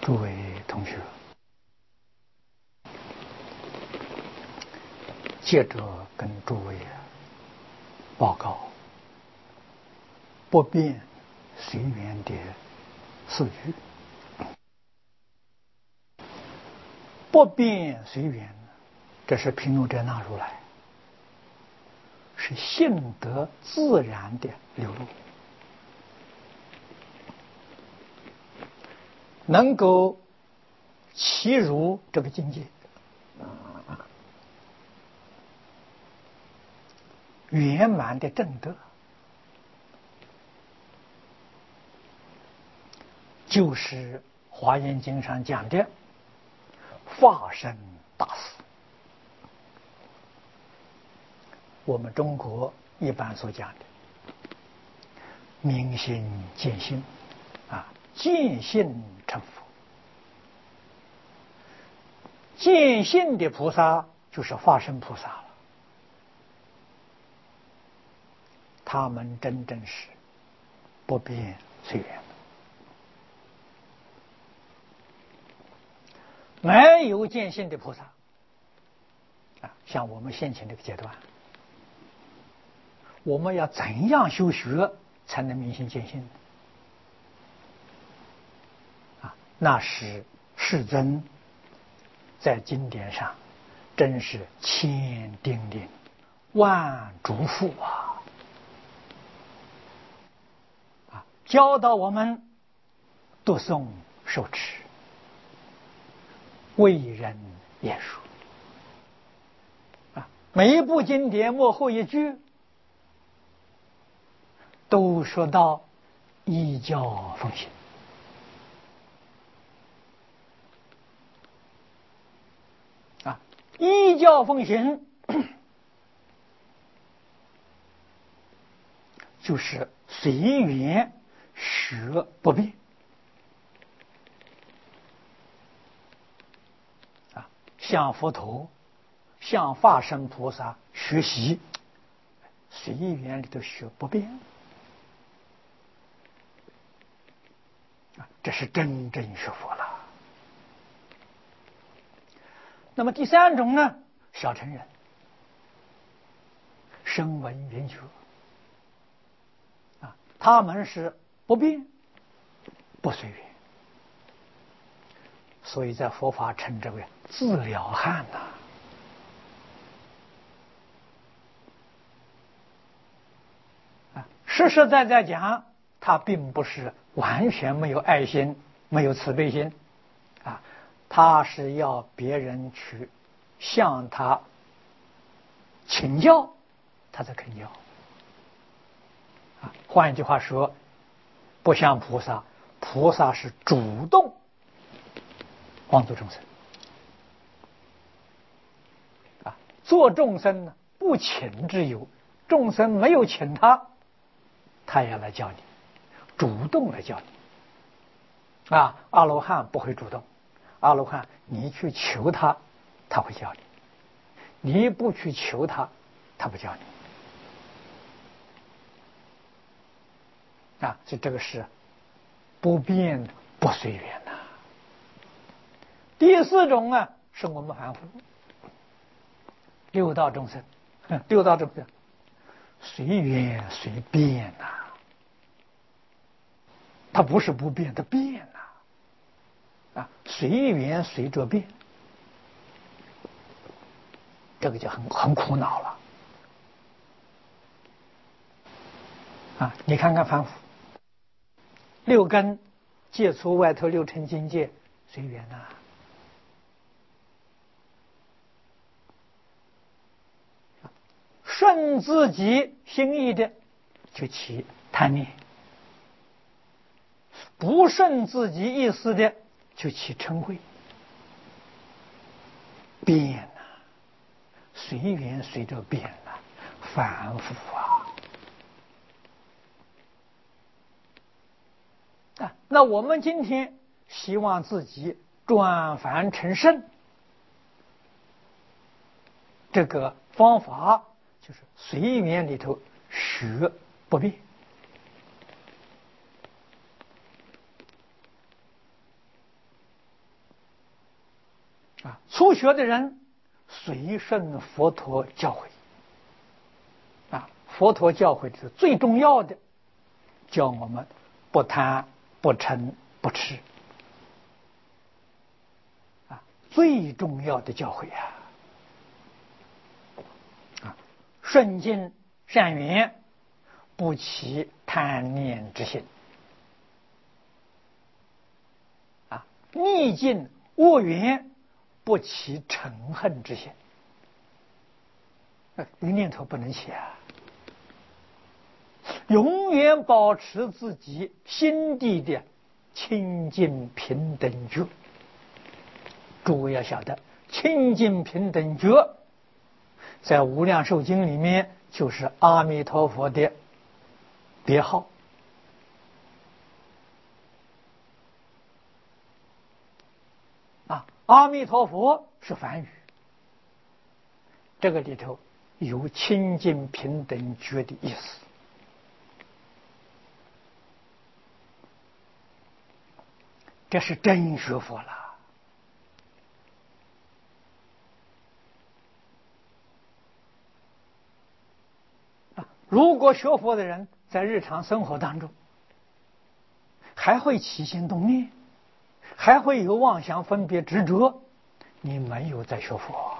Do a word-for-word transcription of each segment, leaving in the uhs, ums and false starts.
诸位同学，接着跟诸位报告不变随缘的四句。不变随缘，这是毗卢遮那如来，是性德自然的流露，能够契入这个境界，圆满的正德，就是《华严经》上讲的法身大士。我们中国一般所讲的明心见性啊，见性成佛。见性的菩萨就是法身菩萨了，他们真正是不变随缘的。没有见性的菩萨啊，像我们现前这个阶段，我们要怎样修学才能明心见性啊？那是世尊在经典上真是千叮咛万嘱咐啊！啊，教导我们读诵受持，为人言说啊，每一部经典末后一句都说到依教奉行啊，依教奉行就是随缘学不变啊，向佛陀、向法身菩萨学习，随缘里头学不变啊，这是真正学佛了。那么第三种呢，小乘人声闻缘觉啊，他们是不变不随缘，所以在佛法称之为自了汉呐、啊。实实在在讲，他并不是完全没有爱心、没有慈悲心啊，他是要别人去向他请教，他才肯教啊。换一句话说，不像菩萨，菩萨是主动帮助众生啊，做众生呢不请之有，众生没有请他，他也来教你，主动来教你啊。阿罗汉不会主动，阿罗汉你去求他，他会教你；你不去求他，他不教你啊。所以这个是不变不随缘呐、啊。第四种啊，是我们凡夫六道众生，六道众生随缘随变呐、啊，它不是不变，它变呐、啊，啊，随缘随着变，这个就很很苦恼了啊！你看看凡夫，六根界出外头六尘境界，随缘呐、啊。顺自己心意的就起贪念，不顺自己意思的就起嗔恚，变呐、啊，随缘随着变呐、啊，反复啊！啊，那我们今天希望自己转凡成圣，这个方法就是随缘里头学不变啊，初学的人随顺佛陀教诲，啊，佛陀教诲是最重要的，教我们不贪、不嗔、不痴，啊，最重要的教诲啊！啊，顺境善缘，不起贪念之心，啊，逆境恶缘，不起嗔恨之心。这个念头不能起啊！永远保持自己心地的清净平等觉。诸位要晓得，清净平等觉在《无量寿经》里面就是阿弥陀佛的别号。啊，阿弥陀佛是梵语，这个里头有清净平等觉的意思。这是真学佛了。如果学佛的人在日常生活当中还会起心动念，还会有妄想分别执着，你没有在学佛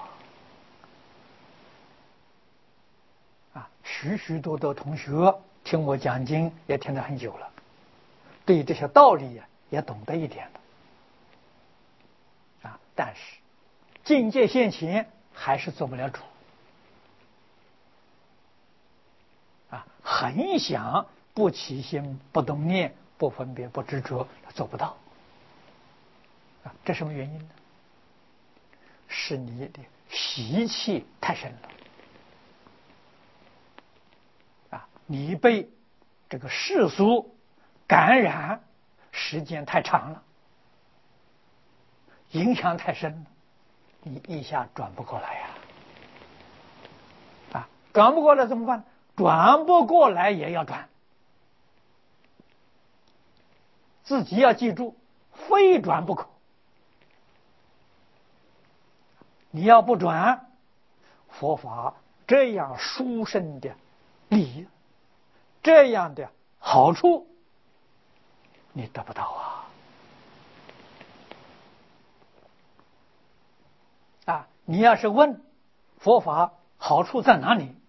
啊！许许多多同学听我讲经也听得很久了，对这些道理呀也懂得一点的啊，但是境界现前还是做不了主啊，很想不起心不动念不分别不执着，做不到啊，这什么原因呢？是你的习气太深了啊，你被这个世俗感染时间太长了，影响太深了，你一下转不过来呀！啊，转不过来怎么办？转不过来也要转，自己要记住，非转不可。你要不转，佛法这样殊胜的利益，这样的好处，你得不到啊！啊，你要是问佛法好处在哪里？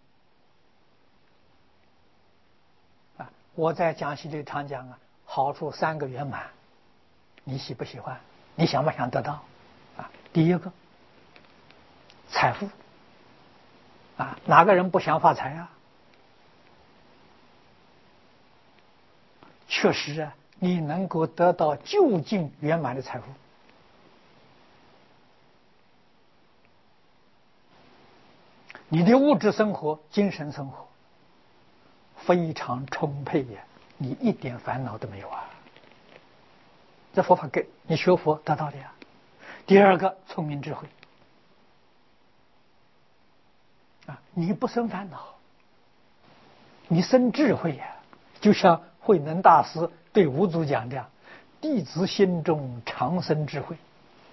啊，我在讲习里常讲啊，好处三个圆满，你喜不喜欢？你想不想得到？啊，第一个，财富。啊，哪个人不想发财啊？确实啊，你能够得到究竟圆满的财富，你的物质生活、精神生活非常充沛呀，你一点烦恼都没有啊。这佛法给你学佛得到的呀。第二个，聪明智慧啊，你不生烦恼，你生智慧呀。就像慧能大师对五祖讲的：“弟子心中常生智慧。”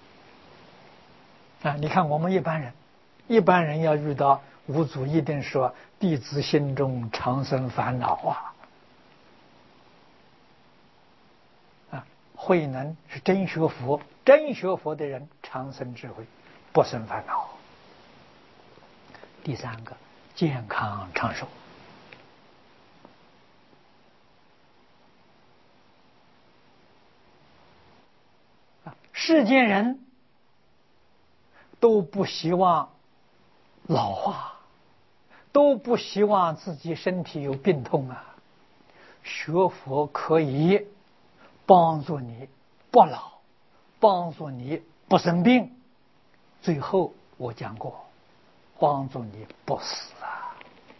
啊，你看我们一般人，一般人要遇到五祖，一定说：“弟子心中常生烦恼啊！”啊，慧能是真学佛，真学佛的人常生智慧，不生烦恼。第三个，健康长寿。世间人都不希望老化，都不希望自己身体有病痛啊。学佛可以帮助你不老，帮助你不生病，最后我讲过，帮助你不死啊！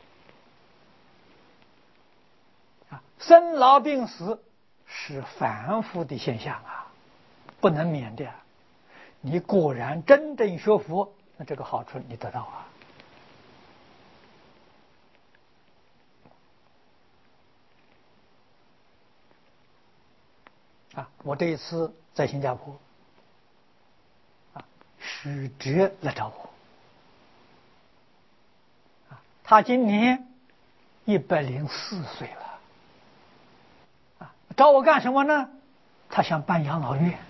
啊，生老病死是凡夫的现象啊，不能免的。你果然真正学佛，那这个好处你得到啊！啊，我这一次在新加坡，啊， 许哲来找我。啊，他今年一百零四岁了。啊，找我干什么呢？他想办养老院。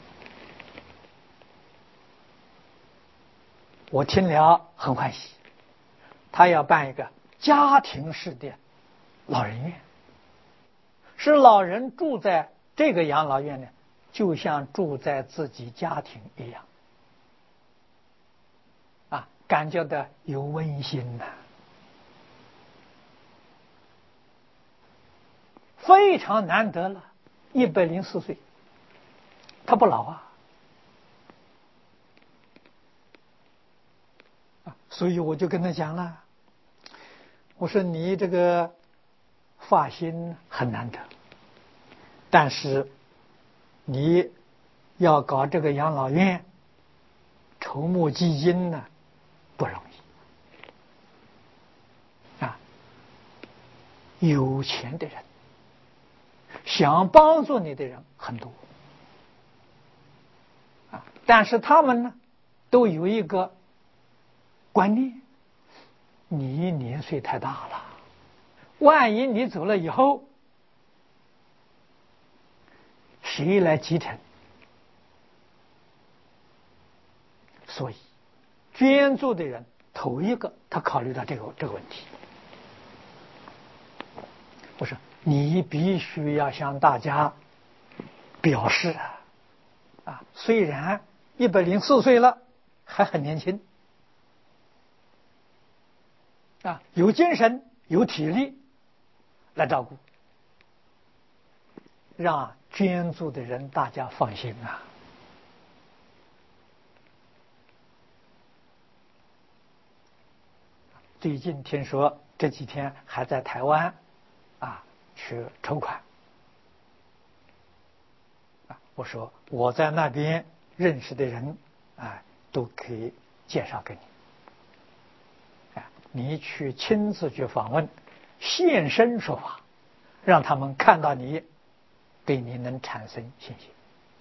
我听了很欢喜，他要办一个家庭式的老人院，使老人住在这个养老院呢，就像住在自己家庭一样，啊，感觉到有温馨呐、啊，非常难得了，一百零四岁，他不老啊。所以我就跟他讲了，我说你这个发心很难得，但是你要搞这个养老院，筹募基金呢不容易啊。有钱的人想帮助你的人很多啊，但是他们呢都有一个观念，你年岁太大了，万一你走了以后，谁来继承？所以捐助的人头一个他考虑到这个这个问题。我说你必须要向大家表示啊，啊，虽然一百零四岁了，还很年轻。啊，有精神有体力来照顾，让捐助的人大家放心啊。最近听说这几天还在台湾啊去筹款啊，我说我在那边认识的人啊都可以介绍给你。你去亲自去访问，现身说法，让他们看到你，对你能产生信心。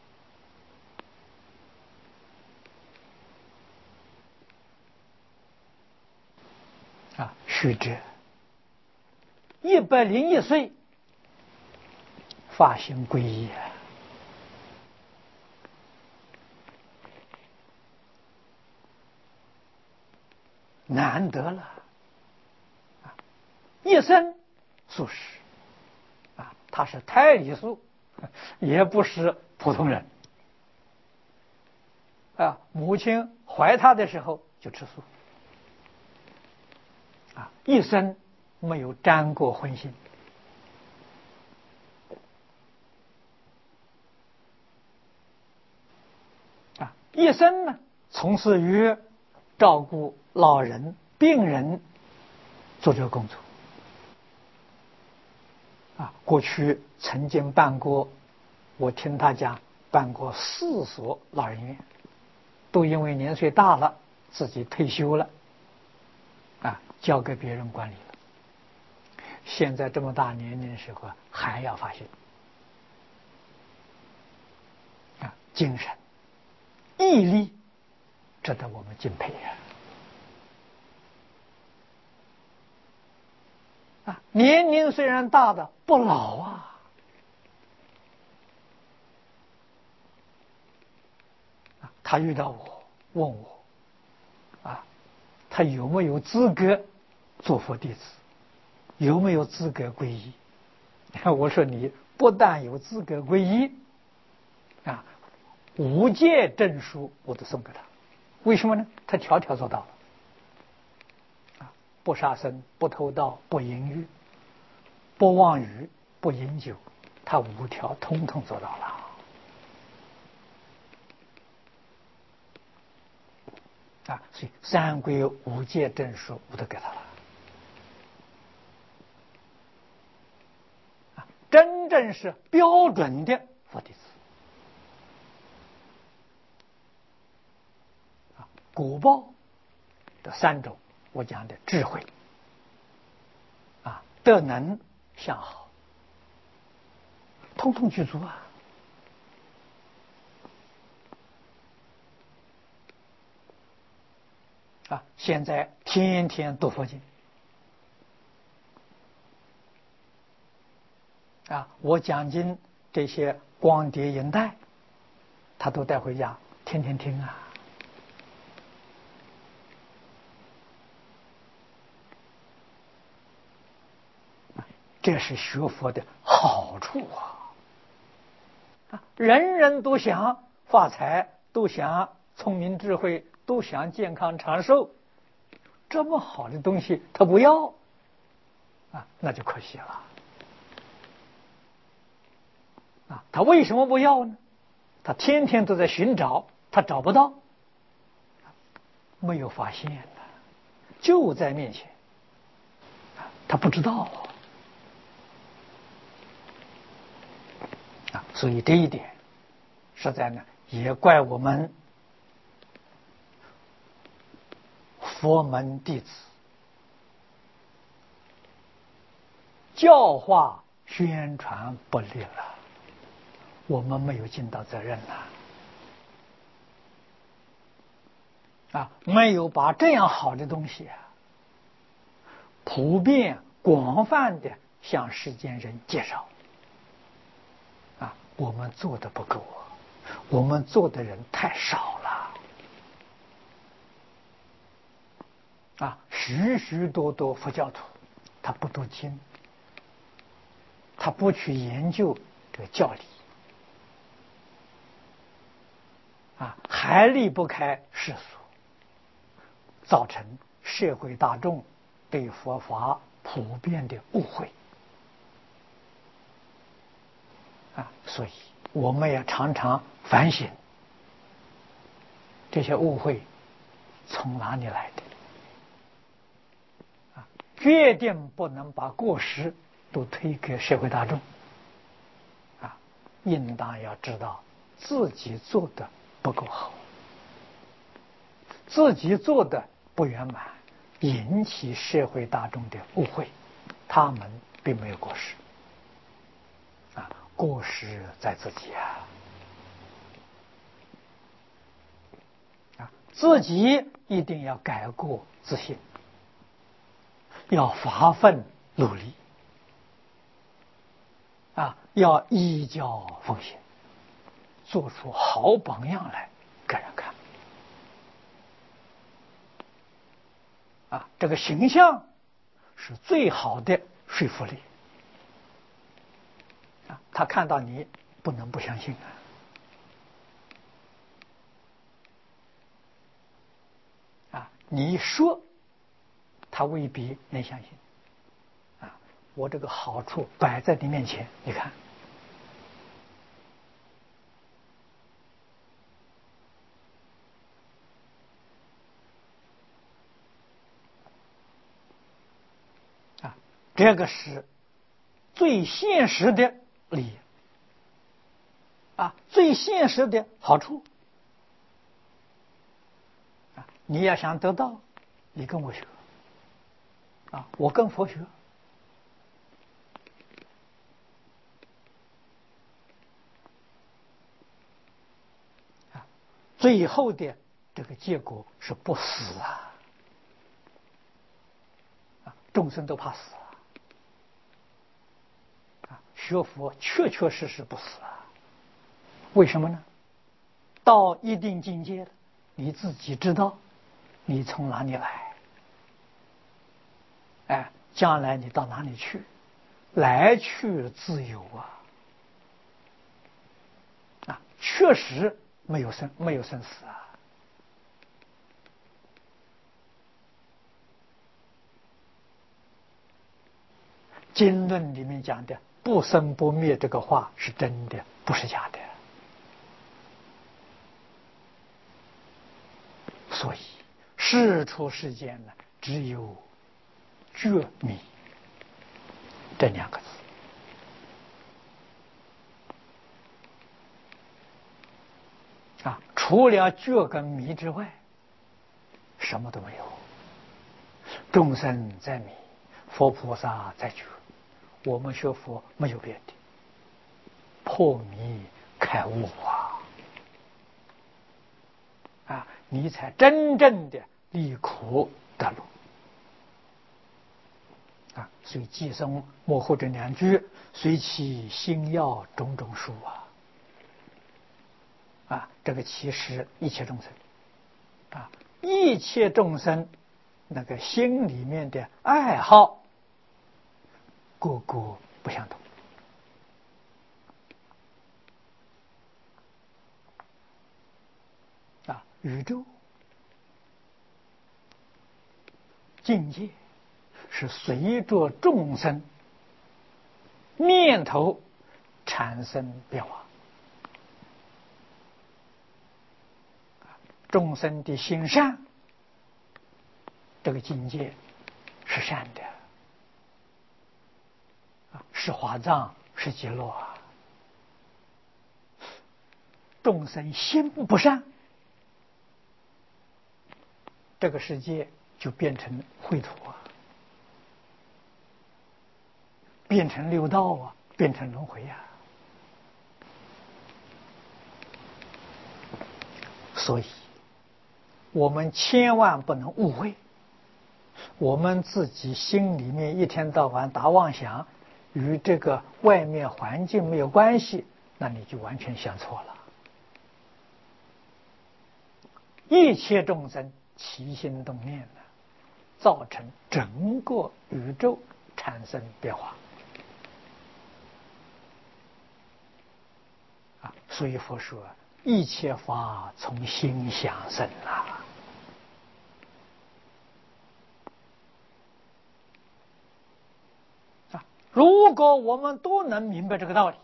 啊，须知一百零一岁，发心皈依啊，难得了。一生素食啊，他是胎里素，也不是普通人啊。母亲怀他的时候就吃素啊，一生没有沾过荤腥啊，一生呢从事于照顾老人、病人做这个工作。啊，过去曾经办过，我听他讲办过四所老人院，都因为年岁大了，自己退休了，啊，交给别人管理了。现在这么大年龄的时候还要发心，啊，精神、毅力，值得我们敬佩呀！啊，年龄虽然大的不老啊。他遇到我，问我，啊，他有没有资格做佛弟子，有没有资格皈依？我说你不但有资格皈依，啊，五戒证书我都送给他。为什么呢？他条条做到了，啊，不杀生，不偷盗，不淫欲，不妄语，不饮酒，他五条通通做到了。啊，所以三归五戒证书我都给他了。啊，真正是标准的佛弟子。啊，果报的三种，我讲的智慧，啊，德能相好，通通具足啊。 啊，现在天天读佛经啊，我讲经这些光碟银带，他都带回家，天天听啊。这是学佛的好处啊！啊，人人都想发财，都想聪明智慧，都想健康长寿，这么好的东西他不要啊，那就可惜了啊！他为什么不要呢？他天天都在寻找，他找不到，没有发现呢，就在面前，他不知道啊！所以这一点，实在呢，也怪我们佛门弟子教化宣传不力了，我们没有尽到责任了啊，没有把这样好的东西啊，普遍广泛的向世间人介绍啊，我们做的不够啊，我们做的人太少了啊，许许多多佛教徒他不读经，他不去研究这个教理啊，还离不开世俗，造成社会大众对佛法普遍的误会啊，所以我们也常常反省，这些误会从哪里来的啊？决定不能把过失都推给社会大众啊，应当要知道自己做的不够好，自己做的不圆满，引起社会大众的误会，他们并没有过失啊，过失在自己啊啊，自己一定要改过自新，要发奋努力啊，要依教奉行，做出好榜样来给人看啊，这个形象是最好的说服力啊，他看到你不能不相信啊啊，你说他未必能相信啊，我这个好处摆在你面前，你看啊，这个是最现实的利益啊，最现实的好处啊！你要想得到，你跟我学啊，我跟佛学啊，最后的这个结果是不死啊！啊，众生都怕死啊！啊，学佛确确实实不死啊！为什么呢？到一定境界了，你自己知道你从哪里来，哎，将来你到哪里去，来去自由啊！啊，确实没有生没有生死啊！经论里面讲的不生不灭这个话是真的，不是假的。所以世出世间呢，只有觉迷这两个字啊，除了觉跟迷之外，什么都没有。众生在迷，佛菩萨在觉。我们学佛没有别的，破迷开悟啊！啊，你才真正的离苦得乐。啊，所以寄生幕后这两句，随其心要种种树啊，啊，这个其实一切众生，啊，一切众生那个心里面的爱好，个个不相同。啊，宇宙境界是随着众生念头产生变化，众生的心善，这个境界是善的，是华藏，是极乐啊。众生心不善，这个世界就变成秽土啊，变成六道啊，变成轮回啊。所以我们千万不能误会，我们自己心里面一天到晚打妄想，与这个外面环境没有关系，那你就完全想错了。一切众生起心动念呢，造成整个宇宙产生变化啊！所以佛说，一切法从心想生啊。啊，如果我们都能明白这个道理，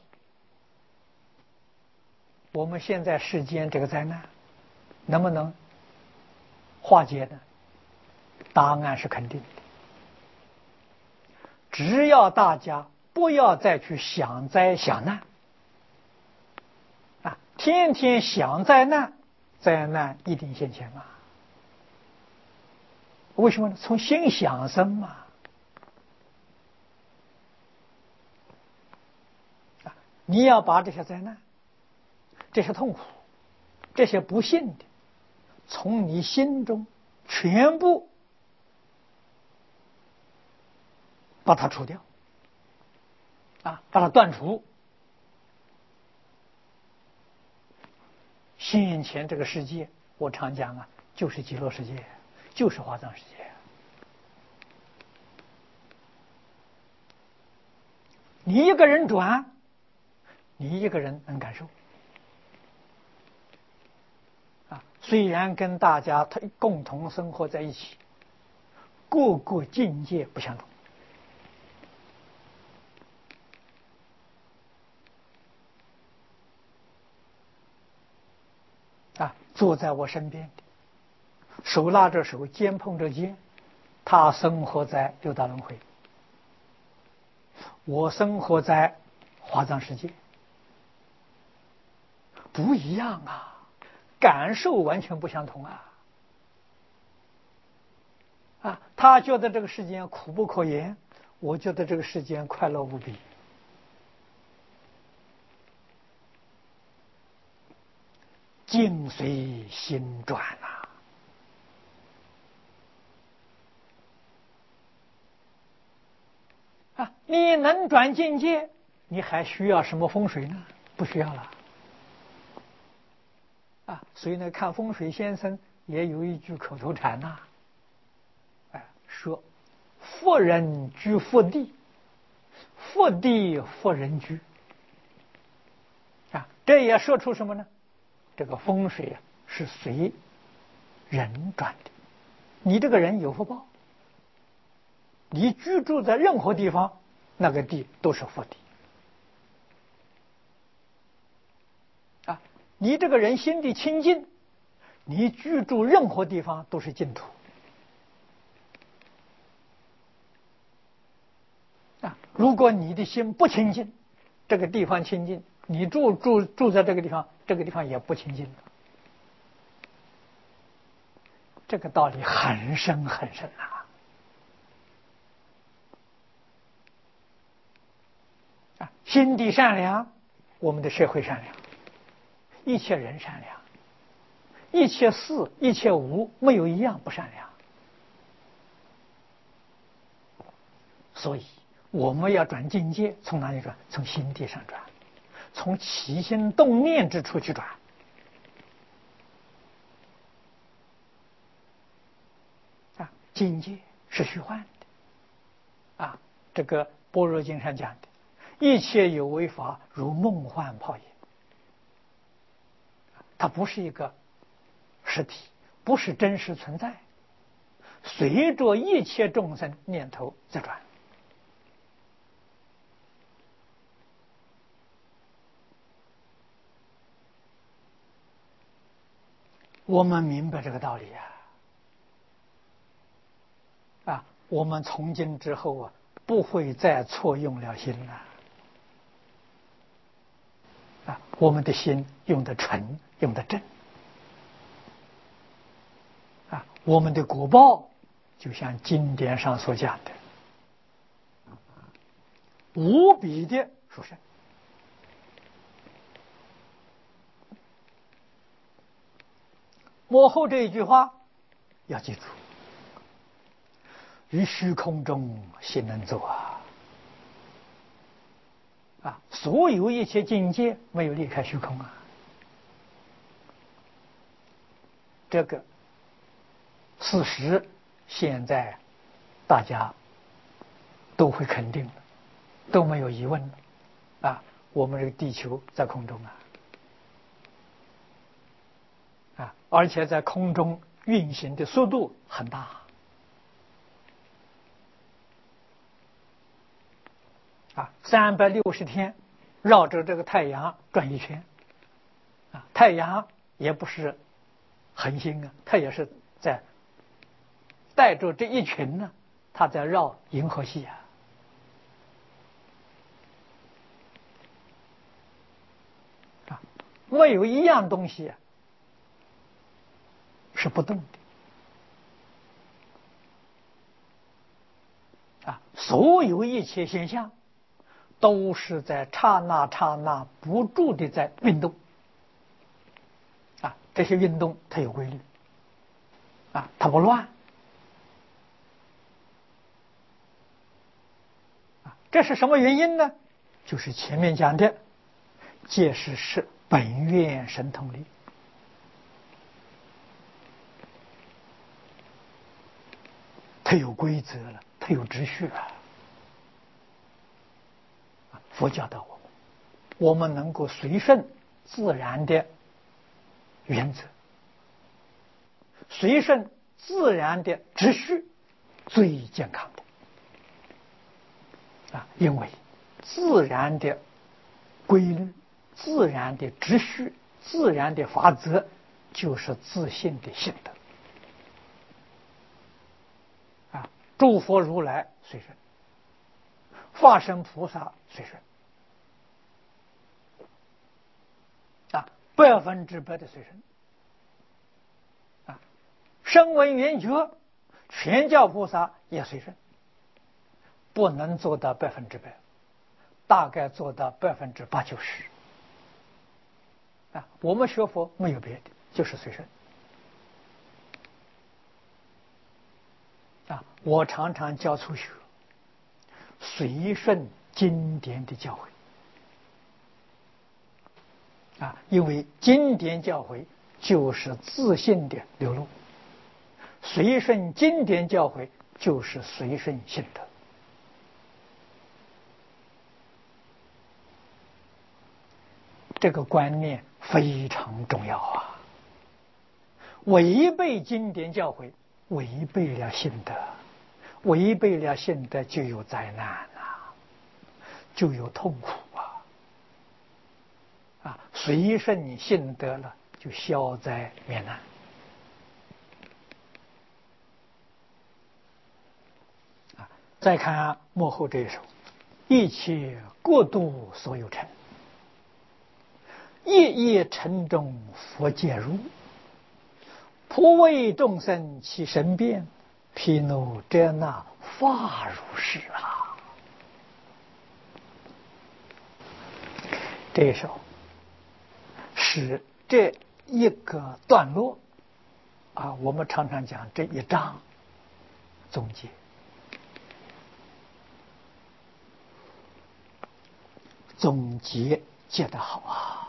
我们现在世间这个灾难能不能化解呢？答案是肯定的。只要大家不要再去想灾想难啊，天天想灾难，灾难一定现前嘛。为什么呢？从心想生嘛。啊，你要把这些灾难、这些痛苦、这些不幸的，从你心中全部把它除掉，啊，把它断除。现前这个世界，我常讲啊，就是极乐世界，就是华藏世界。你一个人转，你一个人能感受。啊，虽然跟大家共同生活在一起，各个境界不相同。啊，坐在我身边的，手拉着手，肩碰着肩，他生活在六道轮回，我生活在华藏世界，不一样啊，感受完全不相同啊！啊，他觉得这个世间苦不可言，我觉得这个世间快乐无比。境随心转啊！啊，你能转境界，你还需要什么风水呢？不需要了。啊，所以呢，看风水先生也有一句口头禅呐、啊，哎，说福人居福地，福地福人居。啊，这也说出什么呢？这个风水啊是随人转的，你这个人有福报，你居住在任何地方，那个地都是福地。啊，你这个人心地清净，你居住任何地方都是净土。啊，如果你的心不清净，这个地方清净，你住住住在这个地方，这个地方也不清净的。这个道理很深很深啊！啊，心地善良，我们的社会善良，一切人善良， 一切事一切物没有一样不善良。所以我们要转境界，从哪里转？从心地上转，从起心动念之处去转。啊，境界是虚幻的。啊，这个般若经上讲的，一切有为法如梦幻泡影。它不是一个实体，不是真实存在，随着一切众生念头在转。我们明白这个道理呀、啊，啊，我们从今之后啊，不会再错用了心了。啊，我们的心用的纯，用的正。啊，我们的果报就像经典上所讲的，无比的殊胜。幕后这一句话要记住：于虚空中心能作啊！啊，所有一切境界没有离开虚空啊！这个事实现在大家都会肯定的，都没有疑问了。啊，我们这个地球在空中啊！啊，而且在空中运行的速度很大。啊，三百六十天绕着这个太阳转一圈。啊，太阳也不是恒星啊，它也是在带着这一群呢，它在绕银河系啊。啊，没有一样东西啊是不动的。啊，所有一切现象都是在刹那刹那不住的在运动。啊，这些运动它有规律。啊，它不乱。啊，这是什么原因呢？就是前面讲的，皆是是本愿神通力。它有规则了，它有秩序了。佛教的我们，我们能够随顺自然的原则，随顺自然的秩序，最健康的。啊，因为自然的规律、自然的秩序、自然的法则，就是自信的性德。啊，诸佛如来随顺，法身菩萨随顺。啊，百分之百的随顺。啊，声闻缘觉全教菩萨也随顺，不能做到百分之百，大概做到百分之八九十。啊，我们学佛没有别的，就是随顺。啊，我常常教初学，随顺经典的教诲。啊，因为经典教诲就是自信的流露，随顺经典教诲就是随顺性德。这个观念非常重要啊！违背经典教诲，违背了性德，违背了性德就有灾难啊，就有痛苦啊！啊，随顺性德了，就消灾免难。啊，再看幕后这一首，一切过度所有尘，夜夜尘中佛渐入，普为众生起神变，毗卢遮那法如是啊！这一首是这一个段落啊，我们常常讲这一章总结，总结结得好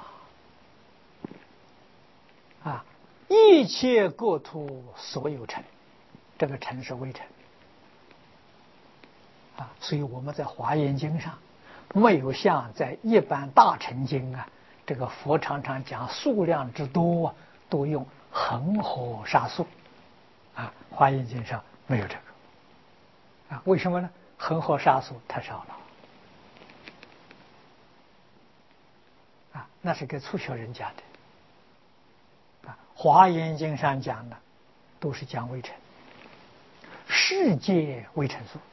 啊！啊，一切国土所有尘，这个尘是微尘啊，所以我们在华严经上没有像在一般大乘经啊，这个佛常常讲数量之多，都用恒河沙数啊，华严经上没有这个啊，为什么呢？恒河沙数太少了啊，那是给初学人讲的啊。华严经上讲的都是讲微尘，世界微尘数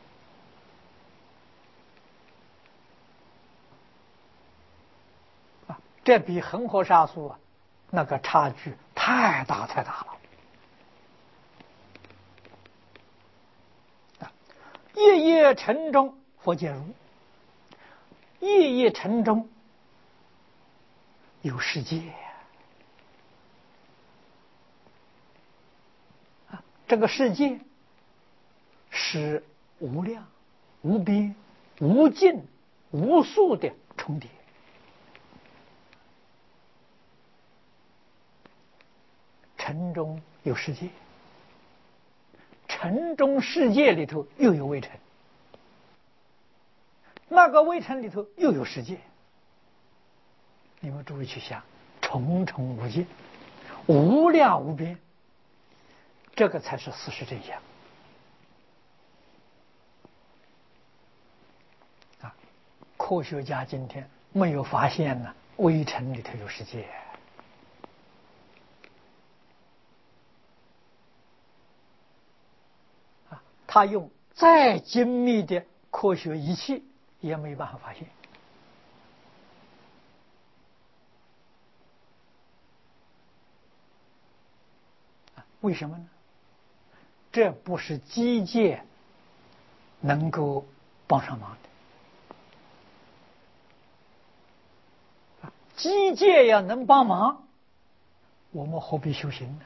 啊，这比恒河沙数啊那个差距太大太大了。夜夜尘中佛见如，夜夜尘中有世界啊，这个世界是无量、无边、无尽、无数的重叠。尘中有世界，尘中世界里头又有微尘，那个微尘里头又有世界。你们注意去想，重重无尽，无量无边，这个才是事实真相啊！科学家今天没有发现呢，微尘里头有世界啊！他用再精密的科学仪器也没办法发现。为什么呢？这不是机械能够帮上忙的。机械要能帮忙，我们何必修行呢？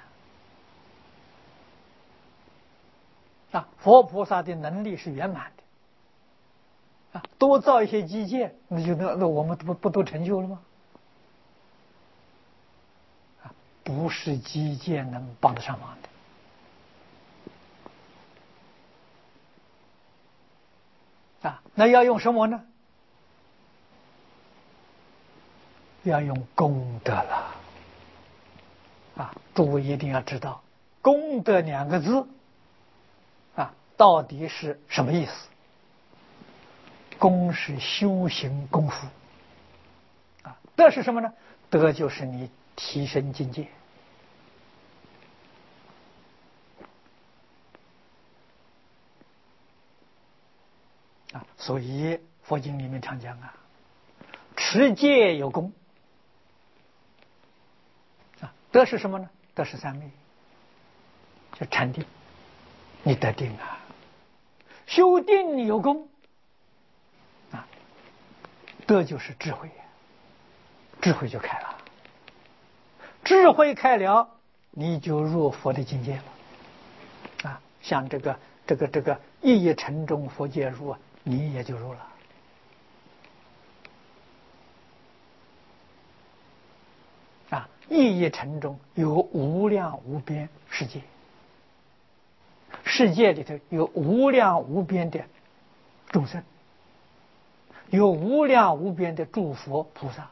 啊，佛菩萨的能力是圆满的，啊，多造一些机械，那就那那我们不不都成就了吗？啊，不是机械能帮得上忙的。啊，那要用什么呢？要用功德了。啊，诸位一定要知道，功德两个字，啊，到底是什么意思？功是修行功夫，啊，德是什么呢？德就是你提升境界。啊，所以佛经里面常讲啊，持戒有功。啊，德是什么呢？德是三昧，就禅定，你得定啊。修定有功，啊，德就是智慧，智慧就开了，智慧开了，你就入佛的境界了。啊，像这个这个这个一叶尘中佛界入啊，你也就入了。啊，一叶尘中有无量无边世界，世界里头有无量无边的众生，有无量无边的诸佛菩萨。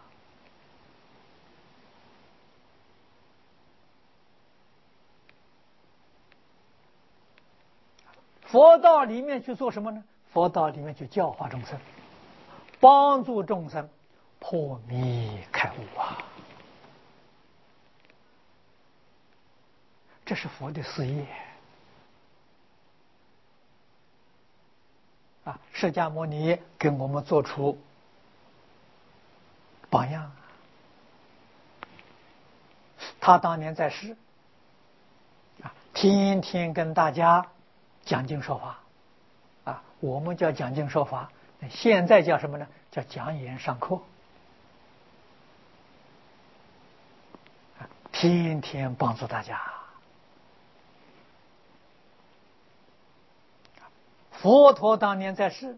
佛道里面去做什么呢？佛道里面去教化众生，帮助众生破迷开悟啊！这是佛的事业啊！释迦牟尼给我们做出榜样，他当年在世啊，天天跟大家讲经说法啊，我们叫讲经说法，现在叫什么呢？叫讲演上课，天天帮助大家佛陀当年在世，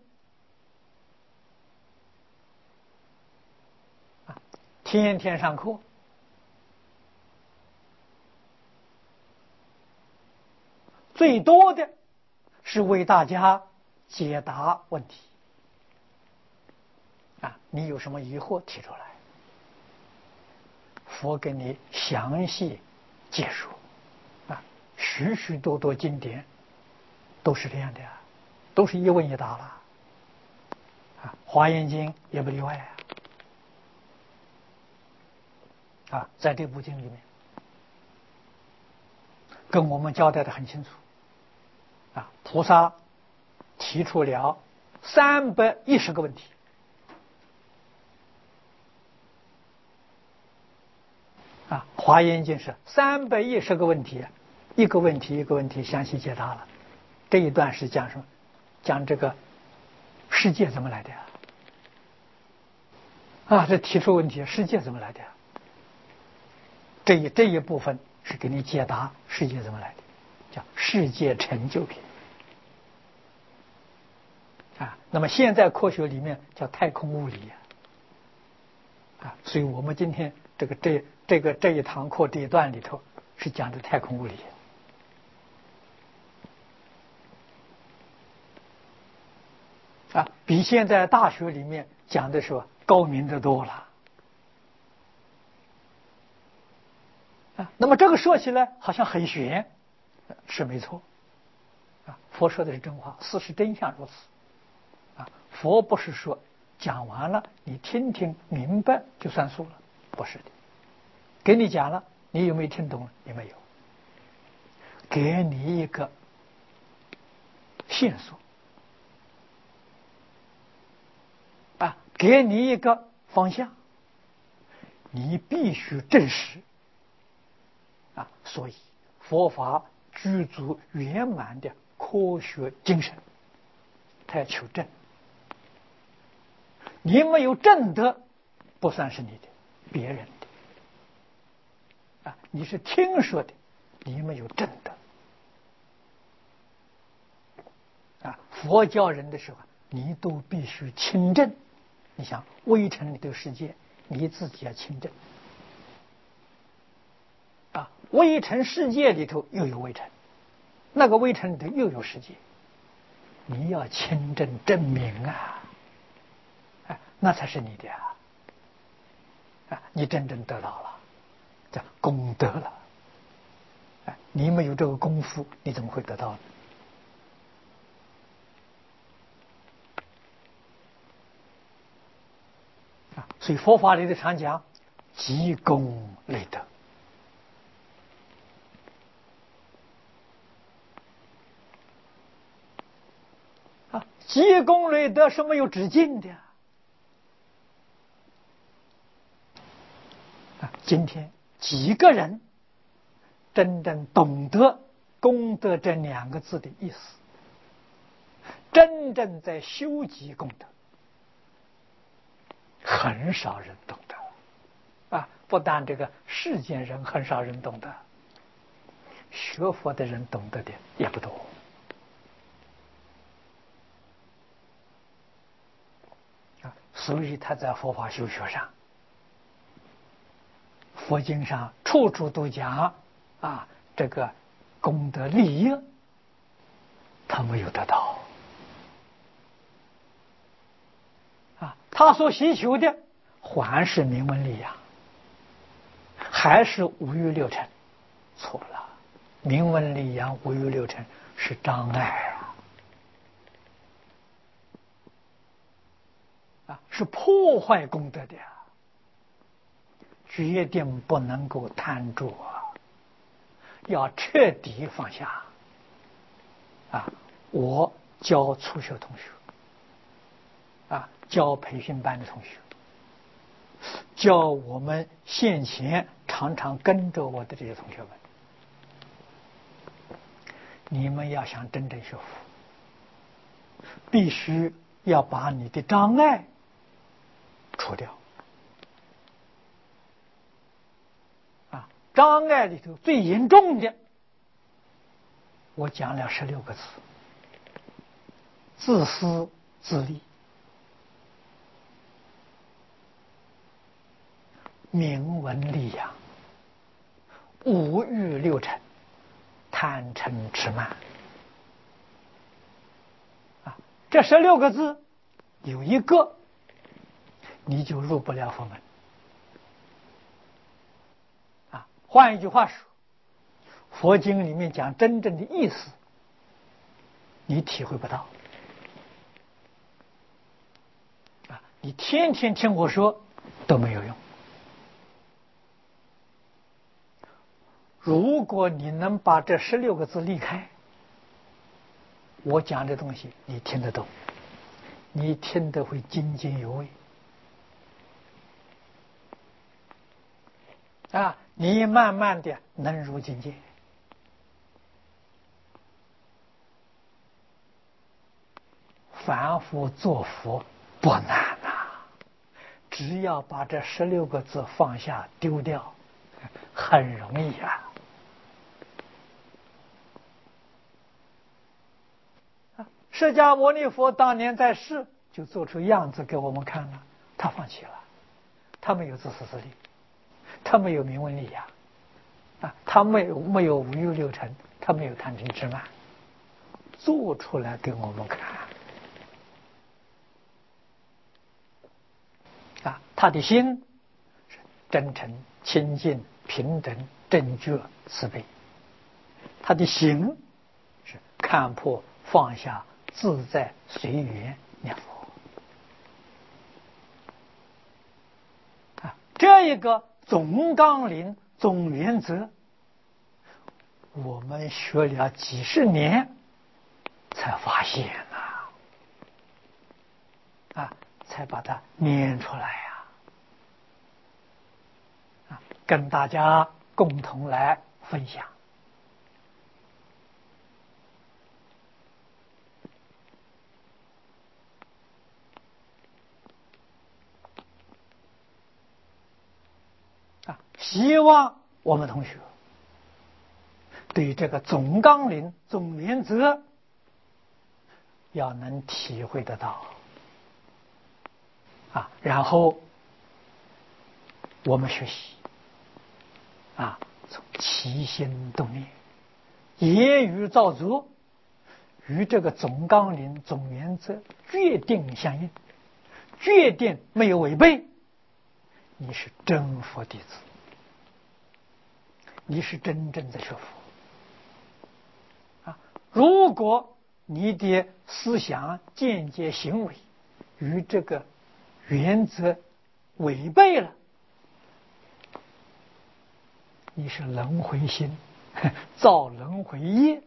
啊，天天上课，最多的是为大家解答问题。啊，你有什么疑惑提出来，佛给你详细解说。啊，许许多多经典都是这样的啊，都是一问一答了。啊，《华严经》也不例外啊。啊，在这部经里面，跟我们交代的很清楚。啊，菩萨提出了三百一十个问题。啊，《华严经》是三百一十个问题，一个问题一个问题详细解答了。这一段是讲什么？讲这个世界怎么来的呀？啊，这提出问题，世界怎么来的呀？这一这一部分是给你解答世界怎么来的，叫世界成就品。啊，那么现在科学里面叫太空物理呀。啊，所以我们今天这个这这个这一堂课这一段里头是讲的太空物理。啊，比现在大学里面讲的时候高明的多了。啊，那么这个说起来好像很玄，是没错。啊，佛说的是真话，事实真相如此。啊，佛不是说讲完了你听听明白就算数了，不是的。给你讲了，你有没有听懂？你没有。给你一个线索。啊，给你一个方向，你必须证实。啊，所以佛法具足圆满的科学精神，它要求证。你没有证得，不算是你的，别人的。啊，你是听说的，你没有证得。啊，佛教人的时候，你都必须亲证。你想微尘里的世界，你自己要亲证。啊，微尘世界里头又有微尘，那个微尘里头又有世界，你要亲证证明啊，啊，那才是你的啊，啊，你真正得到了，叫功德了。啊，你没有这个功夫，你怎么会得到呢？啊，所以佛法里的常讲积功累德。啊，积功累德是没有止境的。啊，今天几个人真正懂得功德这两个字的意思，真正在修积功德，很少人懂得。啊，不但这个世间人很少人懂得，学佛的人懂得的也不多。啊，所以他在佛法修学上，佛经上处处都讲啊，这个功德利益，他没有得到。啊，他所希求的还是名闻利养，还是五欲六尘。错了，名闻利养、五欲六尘是障碍啊，啊，是破坏功德的，决定不能够贪着啊，要彻底放下。啊，我教初学同学，啊，教培训班的同学，教我们现前常常跟着我的这些同学们，你们要想真正学佛，必须要把你的障碍除掉。啊，障碍里头最严重的，我讲了十六个字： 自私自利，名闻利养，五欲六尘，贪嗔痴慢。啊，这十六个字有一个，你就入不了佛门。啊，换一句话说，佛经里面讲真正的意思，你体会不到。啊，你天天听我说都没有用。如果你能把这十六个字离开，我讲的东西你听得懂，你听得会津津有味。啊，你慢慢的能入境界。凡夫做佛不难啊，只要把这十六个字放下丢掉，很容易啊。释迦牟尼佛当年在世就做出样子给我们看了，他放弃了，他没有自私自利，他没有名闻利养，啊，他没有没有五欲六尘，他没有贪嗔痴慢，做出来给我们看。啊，他的心是真诚、清净、平等、正觉、慈悲；他的行是看破、放下、自在、随缘念佛。啊，这一个总纲领、总原则，我们学了几十年才发现呐，啊，才把它念出来呀，啊，跟大家共同来分享。啊，希望我们同学对这个总纲领、总原则要能体会得到。啊，然后我们学习啊，从起心动念、言语造作，与这个总纲领、总原则决定相应，决定没有违背，你是真佛弟子，你是真正的学佛。啊，如果你的思想、见解、行为与这个原则违背了，你是轮回心，造轮回业。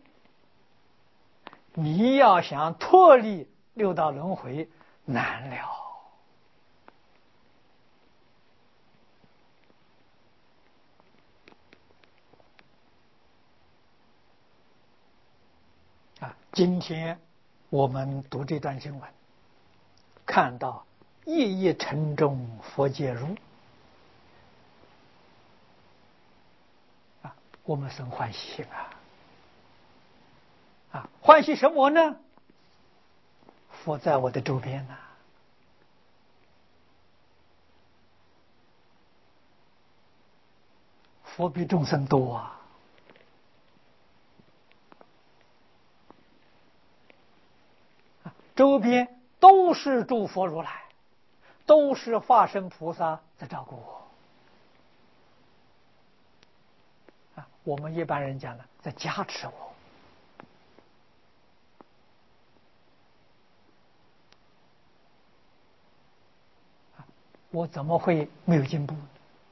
你要想脱离六道轮回，难了。啊，今天我们读这段经文，看到夜夜城中佛皆如，啊，我们生欢喜啊！啊，欢喜什么呢？佛在我的周边呐，佛比众生多啊！周边都是诸佛如来，都是化身菩萨在照顾我。啊，我们一般人讲呢，在加持我。我怎么会没有进步呢？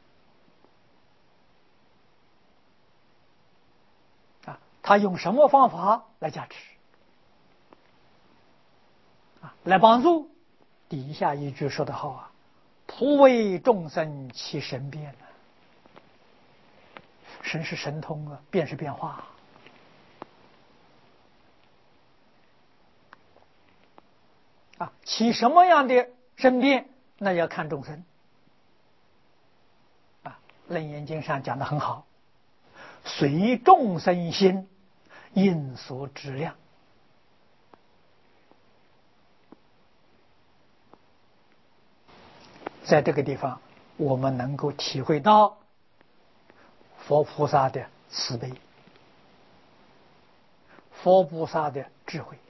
啊，他用什么方法来加持？啊，来帮助？底下一句说得好啊，普为众生起神变呢。神是神通啊，变是变化。啊，起什么样的神变，那要看众生。啊，《楞严经》上讲得很好，随众生心，应所知量。 在这个地方，我们能够体会到佛菩萨的慈悲，佛菩萨的智慧。